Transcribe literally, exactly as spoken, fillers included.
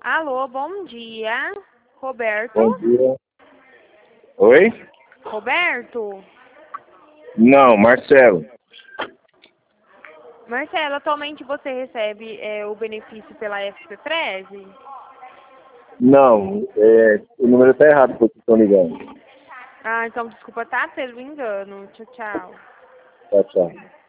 Alô, bom dia. Roberto? Bom dia. Oi? Roberto? Não, Marcelo. Marcelo, atualmente você recebe é, o benefício pela F P Preve? Não, é, o número tá errado que vocês estão ligando. Ah, então desculpa, tá? Pelo engano. Tchau, tchau. Tchau, tchau.